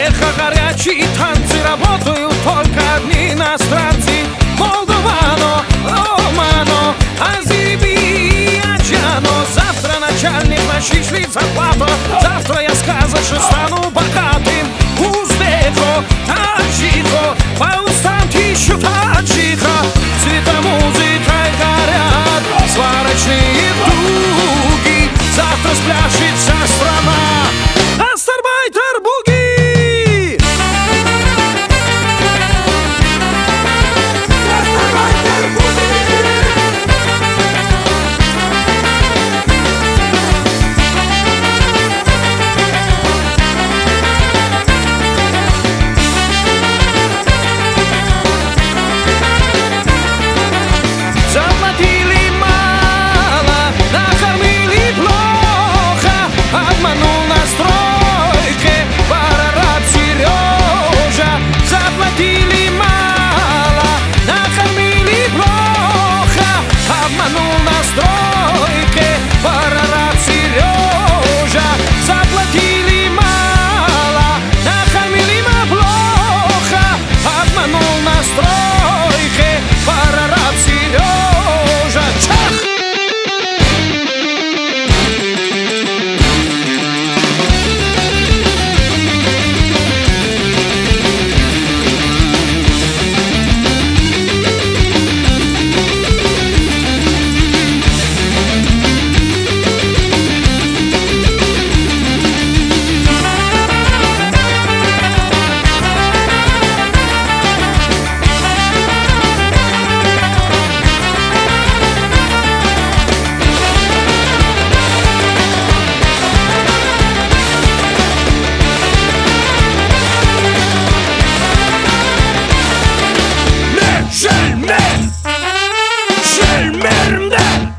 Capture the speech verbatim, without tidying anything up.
узбека горячие танцы, работают только одни иностранцы. Молдовано, Романо, Азербайджано. Завтра начальник начислит зарплату, завтра я сказочно стану богатым. Узбеко, таджико, по устам тысячу таджика. Цвета музыкой горят сварочные дуги. Завтра спляшет вся страна Астарбайтер-буги. Заплатили мало, накормили плохо, обманул на стройке Парарат Сережа. Заплатили мало, накормили плохо, обманул на стройке Парарат Сережа. Заплатили мало, накормили плохо, обманул на стройке Парарат Сережа. Чах! Şelmer, şelmerimde